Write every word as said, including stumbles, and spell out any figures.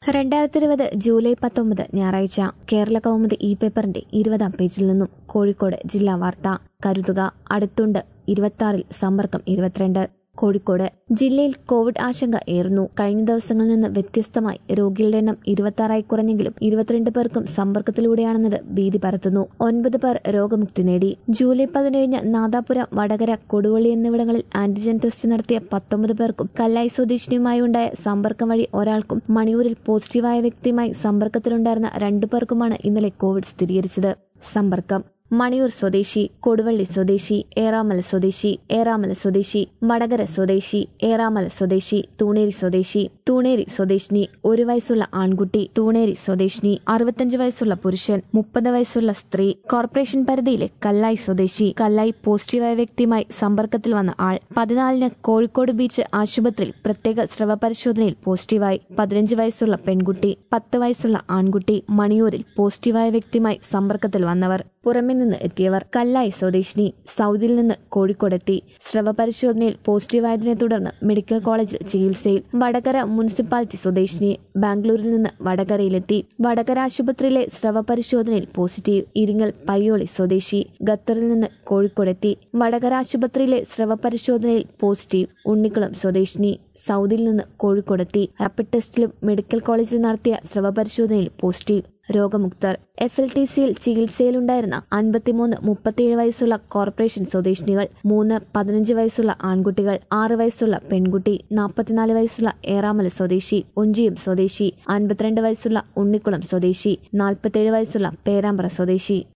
രണ്ടായിരത്തി ഇരുപത് ജൂലൈ പത്തൊമ്പത് ഞായറാഴ്ച കേരള കൗമുദി ഇ പേപ്പറിന്റെ ഇരുപതാം പേജിൽ നിന്നും കോഴിക്കോട് ജില്ലാ വാർത്ത. കരുതുക, അടുത്തുണ്ട് ഇരുപത്തിയാറിൽ സമ്പർക്കം ഇരുപത്തിരണ്ട്. കോഴിക്കോട് ജില്ലയിൽ കോവിഡ് ആശങ്ക ഏറുന്നു. കഴിഞ്ഞ ദിവസങ്ങളിൽ നിന്ന് വ്യത്യസ്തമായി രോഗികളുടെ എണ്ണം ഇരുപത്തിയാറായി കുറഞ്ഞെങ്കിലും ഇരുപത്തിരണ്ട് പേർക്കും സമ്പർക്കത്തിലൂടെയാണെന്നത് ഭീതി പരത്തുന്നു. ഒൻപത് പേർ രോഗമുക്തി നേടി. ജൂലൈ പതിനേഴിന് നാദാപുരം, വടകര, കൊടുവള്ളി എന്നിവിടങ്ങളിൽ ആന്റിജൻ ടെസ്റ്റ് നടത്തിയ പത്തൊമ്പത് പേർക്കും കല്ലായി സ്വദേശിനിയുമായി ഉണ്ടായ സമ്പർക്കം വഴി ഒരാൾക്കും മണിയൂരിൽ പോസിറ്റീവായ വ്യക്തിയുമായി സമ്പർക്കത്തിലുണ്ടായിരുന്ന രണ്ടു പേർക്കുമാണ് ഇന്നലെ കോവിഡ് സ്ഥിരീകരിച്ചത്. സമ്പർക്കം: മണിയൂർ സ്വദേശി, കൊടുവള്ളി സ്വദേശി, ഏറാമല സ്വദേശി, ഏറാമല സ്വദേശി, വടകര സ്വദേശി, ഏറാമല സ്വദേശി, തൂണേരി സ്വദേശി, തൂണേരി സ്വദേശിനി, ഒരു വയസ്സുള്ള ആൺകുട്ടി, തൂണേരി സ്വദേശിനി, അറുപത്തഞ്ച് വയസ്സുള്ള പുരുഷൻ, മുപ്പത് വയസ്സുള്ള സ്ത്രീ. കോർപ്പറേഷൻ പരിധിയിലെ കല്ലായി സ്വദേശി. കല്ലായി പോസിറ്റീവായ വ്യക്തിയുമായി സമ്പർക്കത്തിൽ വന്ന ആൾ പതിനാലിന് കോഴിക്കോട് ബീച്ച് ആശുപത്രിയിൽ പ്രത്യേക സ്രവ പരിശോധനയിൽ പോസിറ്റീവായി. പതിനഞ്ച് വയസ്സുള്ള പെൺകുട്ടി, പത്ത് വയസ്സുള്ള ആൺകുട്ടി. മണിയൂരിൽ പോസിറ്റീവായ വ്യക്തിയുമായി സമ്പർക്കത്തിൽ വന്നവർ. പുറമെ നിന്ന് എത്തിയവർ: കല്ലായി സ്വദേശിനി സൗദിയിൽ നിന്ന് കോഴിക്കോടെത്തി. സ്രവ പരിശോധനയിൽ പോസിറ്റീവായതിനെ തുടർന്ന് മെഡിക്കൽ കോളേജിൽ ചികിത്സയിൽ. വടകര മുനിസിപ്പാലിറ്റി സ്വദേശിനി ബാംഗ്ലൂരിൽ നിന്ന് വടകരയിലെത്തി. വടകര ആശുപത്രിയിലെ സ്രവ പരിശോധനയിൽ പോസിറ്റീവ്. ഇരിങ്ങൽ പയ്യോളി സ്വദേശി ഖത്തറിൽ നിന്ന് കോഴിക്കോടെത്തി. വടകര ആശുപത്രിയിലെ സ്രവ പരിശോധനയിൽ പോസിറ്റീവ്. ഉണ്ണിക്കുളം സ്വദേശിനി സൗദിയിൽ നിന്ന് കോഴിക്കോടെത്തി. റാപ്പിഡ് ടെസ്റ്റിലും മെഡിക്കൽ കോളേജിൽ നടത്തിയ സ്രവ പരിശോധനയിൽ പോസിറ്റീവ്. രോഗമുക്തർ: എഫ് എൽ ടി സിയിൽ ചികിത്സയിലുണ്ടായിരുന്ന അൻപത്തിമൂന്ന് മുപ്പത്തിയേഴ് വയസ്സുള്ള കോർപ്പറേഷൻ സ്വദേശിനികൾ, മൂന്ന് പതിനഞ്ച് വയസ്സുള്ള ആൺകുട്ടികൾ, ആറ് വയസ്സുള്ള പെൺകുട്ടി, നാൽപ്പത്തിനാല് വയസ്സുള്ള ഏറാമല സ്വദേശി, ഒഞ്ചിയം സ്വദേശി, അൻപത്തിരണ്ട് വയസ്സുള്ള ഉണ്ണിക്കുളം സ്വദേശി, നാൽപ്പത്തിയേഴ് വയസ്സുള്ള പേരാമ്പ്ര സ്വദേശി.